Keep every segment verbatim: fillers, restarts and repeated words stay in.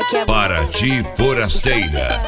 Paraty Forasteira.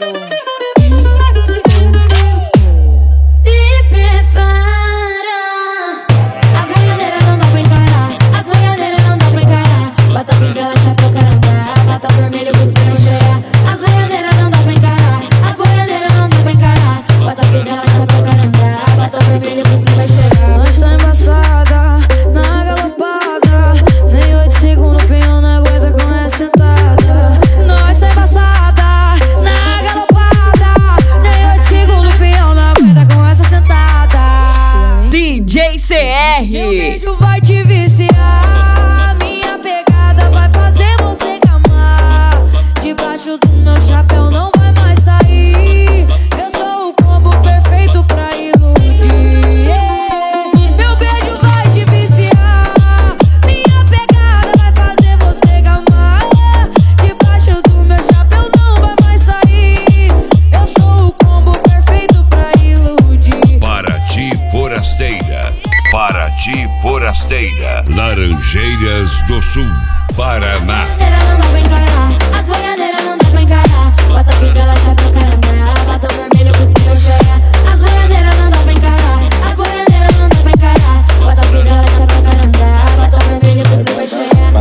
Se prepara, as boiadeiras não dá pra encarar, as boiadeiras não dá pra encarar. Bota fivela, chapéu, caranga, bota o vermelho pros piros chorar. As boiadeiras não dá pra encarar, as boiadeiras não dá pra encarar. Bota fivela, chapéu, caranga, bota o vermelho pros piros chorar. Nós tá embaçada, na galopada, nem oito segundos o peão não aguenta com essa sentada. Nós tá embaçada, na galopada, nem oito segundos o peão não aguenta com essa sentada. D J C R. Meu beijo vai te viciar, minha pegada vai fazer você gamar. Debaixo do meu chapéu não vai mais sair. Eu sou o combo perfeito pra iludir. Meu beijo vai te viciar, minha pegada vai fazer você gamar. Debaixo do meu chapéu não vai mais sair. Eu sou o combo perfeito pra iludir. Paraty Forasteira. Paraty Forasteira. Laranjeiras do Sul, Paraná. As boiadeiras não dá pra encarar, bota fivela, chapéu, caranga, bota o vermelho pros piros chorar. As boiadeiras não dá pra encarar, as boiadeiras não dá pra encarar. Bota fivela, chapéu, caranga, bota o vermelho pros piros chorar.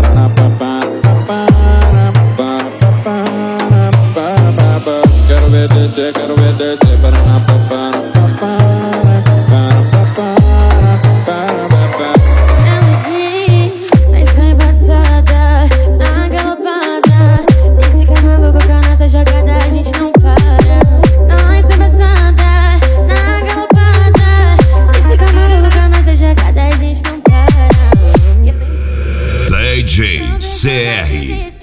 Quero ver descer, quero ver descer. Ela diz, mas tá embaçada, na galopada. Se ficar maluco com a nossa jogada, a gente não para. Nós tá embaçada, na galopada. Se ficar maluco com a nossa jogada, a gente não para. D J C R.